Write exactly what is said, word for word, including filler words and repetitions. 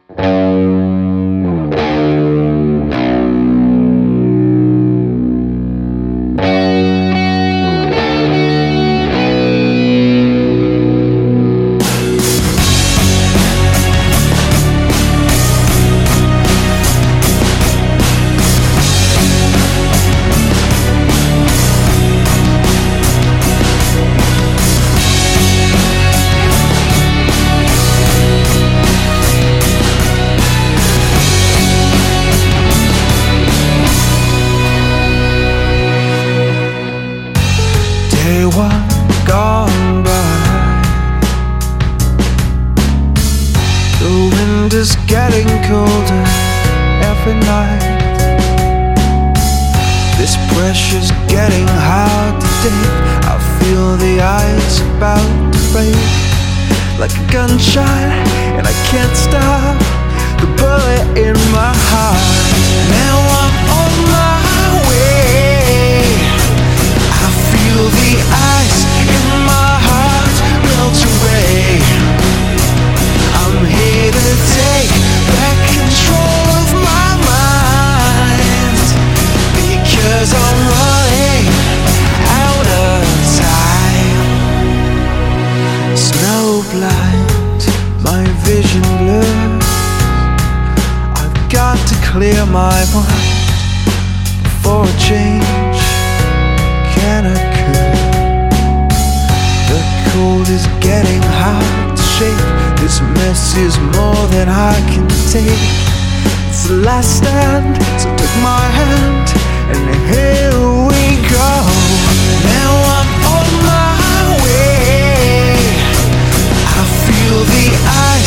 Day one gone by, the wind is getting colder every night. This pressure's getting hard to take. I feel the ice about to break like a gunshot, and I can't stop the bullet in my heart. Now I'm on my way. I feel the ice in my heart melt away. I'm here to take back control of my mind, because I'm running out of time. Snow blind, my vision blurs. I've got to clear my mind before a change can occur. The cold is getting hard to shake. This mess is more than I can take. It's the last stand, so take my hand and here we go. Now I'm on my way. I feel the ice